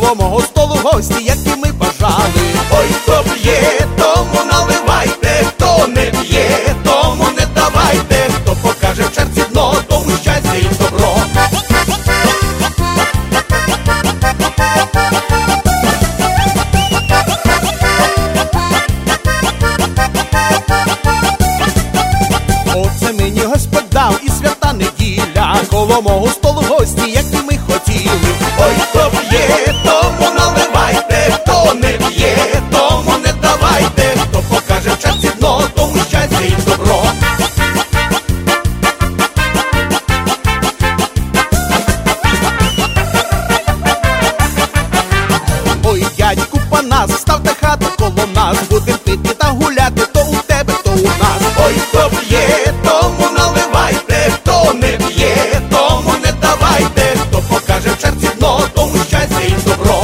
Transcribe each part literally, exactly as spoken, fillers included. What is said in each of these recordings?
коло мого столу гості, які ми бажали. Ой, хто п'є, тому наливайте, хто не п'є, тому не давайте, хто покаже в черзі дно, тому щастя і добро. Оце мені Господь дав і свята неділя, коло мого столу гості, які ми хотіли. Ой, хто п'є, тому наливайте, хто не п'є, тому не давайте, хто покаже в черзі дно, тому щастя і добро. Ой, дядьку Панас, ставте хату коло нас, будем пити та гуляти, то у тебе, то у нас. Ой, хто п'є, тому наливайте, хто не п'є, тому не давайте, хто покаже в черзі дно, тому щастя і добро.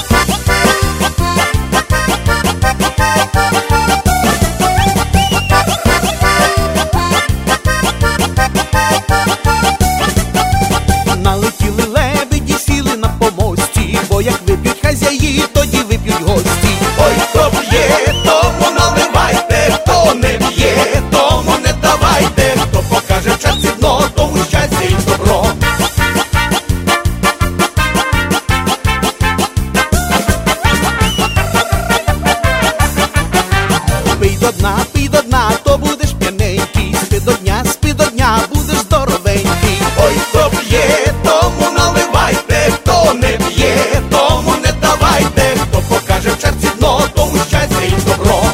Налетіли лебеді, сіли на помості, бо як вип'ють хазяї, тоді вип'ють гості. Ой, хто п'є, тому наливайте, хто не п'є, тому не давайте, хто покаже в черзі дно, тому щастя і добро. Пий до дна, пий до дна, то будеш п'яненький, спи до дня, спи до дня, будеш здоровенький. Ой, хто п'є, тому наливайте, хто не п'є, тому не давайте, хто покаже в черзі дно, тому щастя і добро.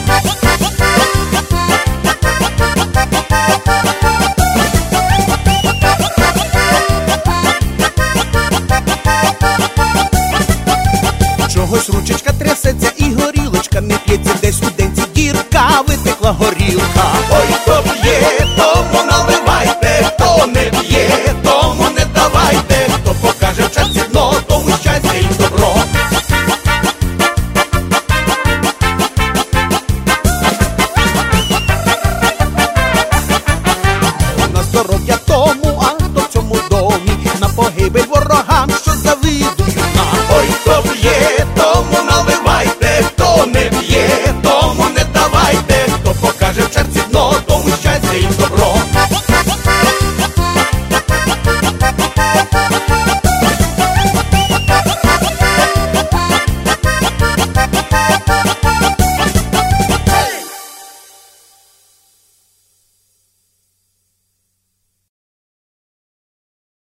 Чогось ручечка трясеться і горілочка не п'ється, десь у денці дірка, витекла горілка. Ой, хто